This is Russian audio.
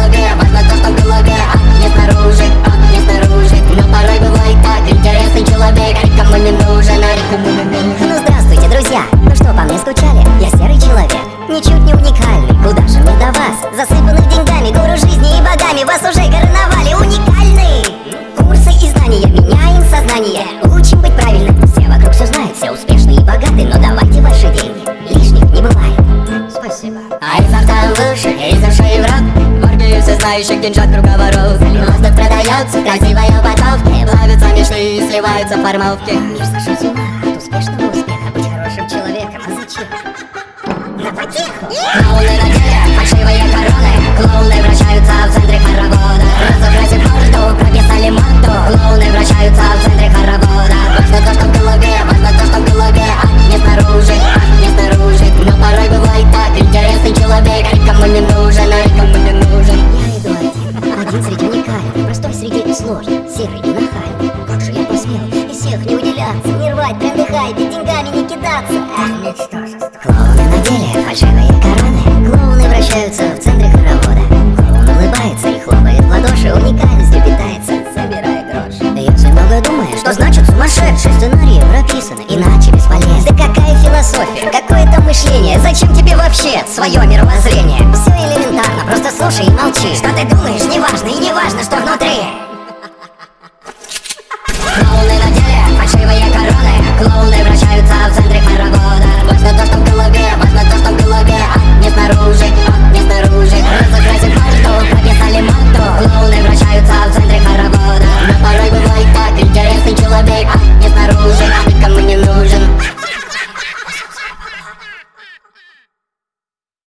голове, важно то, что в голове, не снаружи, не снаружи. Но порой бывает так, интересный человек, никому не нужен, никому не нужен. Ну здравствуйте, друзья, ну что, по мне скучали? Я серый человек, ничуть не уникальный. Куда же мне до вас? Засыпанных деньгами, гуру жизни и богами. Вас уже короновали, уникальный. Курсы и знания, меняем сознание. Учим быть правильным, все вокруг все знают. Все успешные и богаты, но давайте ваши деньги, лишних не бывает. Спасибо. А изо рта в уши, из ушей в рот, в оргию всезнающих деньжат круговорот. Воздух продается, красивой упаковки, плавятся мечты и сливаются формовки. Мир сошел с ума от успешного успеха. Быть хорошим человеком, а зачем? На потеху! Клоуны на деле, фальшивые короны, клоуны вращаются в центре хоровода. Разукрасив морду, прописали моду, клоуны вращаются в центре хоровода. Важно то, что в голове, важно то, что в голове, не снаружи, не снаружи. Но порой бывает так, интересный человек, никому не нужен, никому не нужен. Я иду один среди уникальных, простой среди сложных, серый и нахальный. Как же я посмел из всех не выделяться, не рвать тренды хайпе, деньгами не кидаться. Эх, ничтожество. Клоуны на деле, фальшивые короны, клоуны вращаются в центре хоровода. Клоун улыбается и хлопает в ладоши, уникальностью питается, собирая гроши. Если много думаешь, что значит сумасшедший? Сценарии прописаны, иначе бесполезно. Да какая философия, какое там мышление? Зачем тебе вообще свое мировоззрение? Все элементарно, просто слушай и молчи. Что ты думаешь, неважно, и неважно, что внутри. Клоуны на